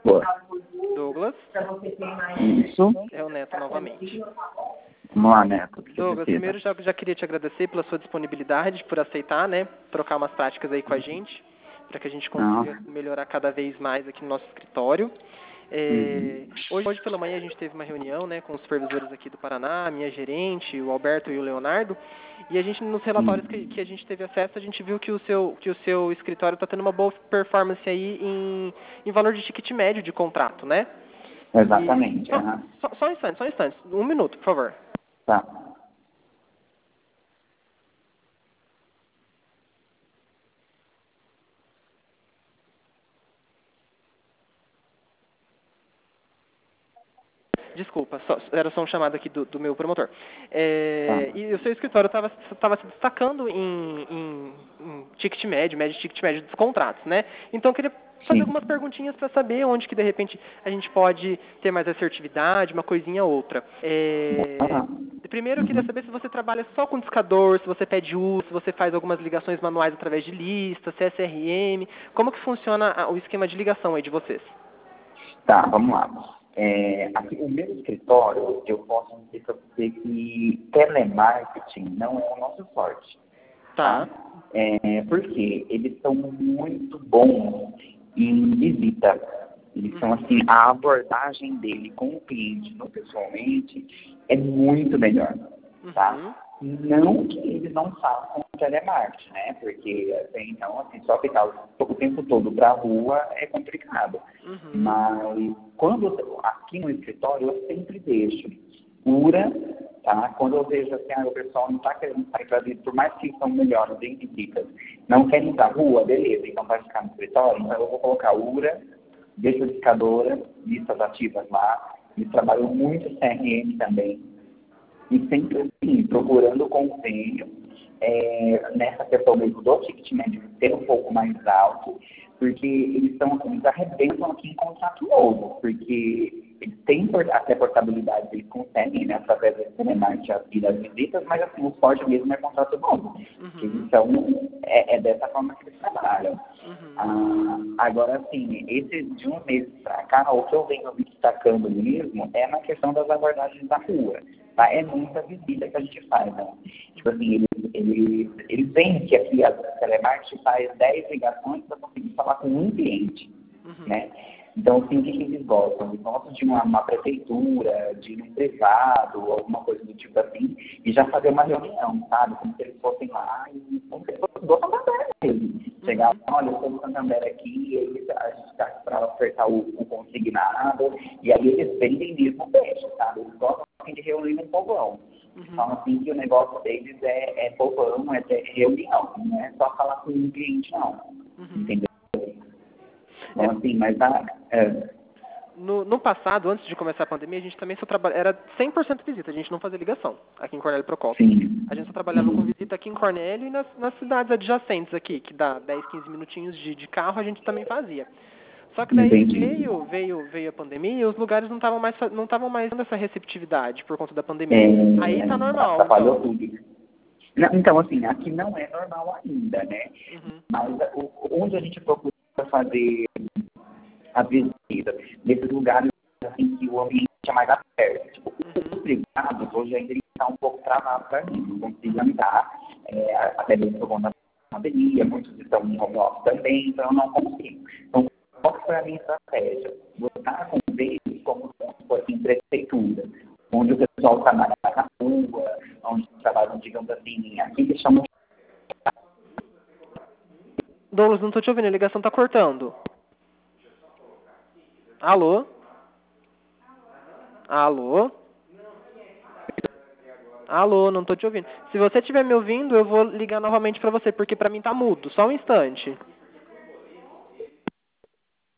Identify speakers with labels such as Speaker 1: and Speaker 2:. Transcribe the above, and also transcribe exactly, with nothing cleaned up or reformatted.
Speaker 1: Douglas.
Speaker 2: Isso.
Speaker 1: É o Neto novamente.
Speaker 2: Vamos lá, Neto.
Speaker 1: Douglas, primeiro já, já queria te agradecer pela sua disponibilidade, por aceitar, né, trocar umas práticas aí com a gente, para que a gente consiga
Speaker 2: Não.
Speaker 1: melhorar cada vez mais aqui no nosso escritório. É, hoje, hoje pela manhã a gente teve uma reunião, né, com os supervisores aqui do Paraná, a minha gerente, o Alberto e o Leonardo, e a gente, nos relatórios que, que a gente teve acesso, a gente viu que o seu, que o seu escritório está tendo uma boa performance aí em, em valor de ticket médio de contrato, né?
Speaker 2: Exatamente.
Speaker 1: E, só,
Speaker 2: Uhum.
Speaker 1: só, só um instante, só um instante, um minuto, por favor.
Speaker 2: Tá.
Speaker 1: Desculpa, só, era só um chamado aqui do, do meu promotor. É, e o seu escritório estava se destacando em, em, em ticket médio, médio ticket médio dos contratos, né? Então eu queria fazer
Speaker 2: Sim.
Speaker 1: algumas perguntinhas para saber onde que de repente a gente pode ter mais assertividade, uma coisinha ou outra. É, primeiro eu queria saber se você trabalha só com discador, se você pede uso, se você faz algumas ligações manuais através de lista, C S R M, como que funciona o esquema de ligação aí de vocês?
Speaker 2: Tá, vamos lá. É, aqui, o meu escritório, eu posso dizer para você que telemarketing não é o nosso forte.
Speaker 1: Tá.
Speaker 2: Tá? É, porque eles são muito bons em visita. Eles são assim, a abordagem dele com o cliente no pessoalmente é muito melhor. Tá?
Speaker 1: Uhum.
Speaker 2: Não que eles não façam telemarketing, né? Porque até então, assim, só ficar o tempo todo para a rua é complicado.
Speaker 1: Uhum.
Speaker 2: Mas quando aqui no escritório eu sempre deixo cura, tá? Quando eu vejo assim, ah, o pessoal não está querendo sair para dentro, por mais que são melhores em visitas, não querem ir para a rua, beleza, então vai ficar no escritório, então eu vou colocar URA, decodificadora, listas ativas lá, eles trabalham muito C R M também. E sempre assim, procurando convênio, é, nessa questão mesmo do ticket médio ser um pouco mais alto, porque eles estão, eles arrebentam aqui em contrato novo, porque eles têm até portabilidade, eles conseguem, né, através do telemarketing e das visitas, mas assim, o forte mesmo é contrato novo.
Speaker 1: Uhum.
Speaker 2: Então, é, é dessa forma que eles trabalham.
Speaker 1: Uhum.
Speaker 2: Ah, agora, assim, esse de um mês para cá, o que eu venho me destacando mesmo é na questão das abordagens da rua. Tá? É muita visita que a gente faz, né? Tipo assim, eles, eles, eles veem que aqui a telemarketing faz dez ligações para conseguir falar com um cliente,
Speaker 1: Uhum.
Speaker 2: né? Então, assim, o que eles gostam? Eles gostam de uma, uma prefeitura, de um privado, alguma coisa do tipo assim, e já fazer uma reunião, sabe? Como se eles fossem lá e como se eles fossem do Santander mesmo. Chegar, olha, eu sou do Santander aqui, e aí a gente está para ofertar o, o consignado, e aí eles vendem mesmo o peixe, sabe? Eles gostam assim, de reunir no povão. Eles
Speaker 1: Uhum.
Speaker 2: falam assim que o negócio deles é, é povão, é ter reunião, não é só falar com um cliente, não.
Speaker 1: Uhum.
Speaker 2: Entendeu? Então, assim, mas a, é,
Speaker 1: No, no passado, antes de começar a pandemia, a gente também só trabalhava, era cem por cento visita, a gente não fazia ligação aqui em Cornélio Procópio.
Speaker 2: sim.
Speaker 1: A gente só trabalhava
Speaker 2: Uhum.
Speaker 1: com visita aqui em Cornélio e nas, nas cidades adjacentes aqui, que dá dez, quinze minutinhos de, de carro, a gente também fazia. Só que daí
Speaker 2: Entendi.
Speaker 1: veio, veio, veio a pandemia e os lugares não estavam mais, não estavam mais dando essa receptividade por conta da pandemia.
Speaker 2: É,
Speaker 1: Aí tá normal,
Speaker 2: atrapalhou
Speaker 1: então.
Speaker 2: tudo. Não, então, assim, aqui não é normal ainda, né?
Speaker 1: Uhum.
Speaker 2: Mas o, onde a gente procura fazer a visita, nesses lugares assim, que o ambiente é mais aberto. Tipo, os privados hoje ainda está um pouco travado para mim, não consigo andar, é, até mesmo por conta da pandemia, muitos estão em home office também, então eu não consigo. Então, qual que foi a minha estratégia? Botar convênios como, como assim, prefeitura, onde o pessoal trabalha na rua, onde trabalham, digamos assim, aqui eles chamam de...
Speaker 1: Douglas, não tô te ouvindo, a ligação tá cortando. Alô? Alô? Alô, não tô te ouvindo. Se você estiver me ouvindo, eu vou ligar novamente pra você, porque pra mim tá mudo. Só um instante.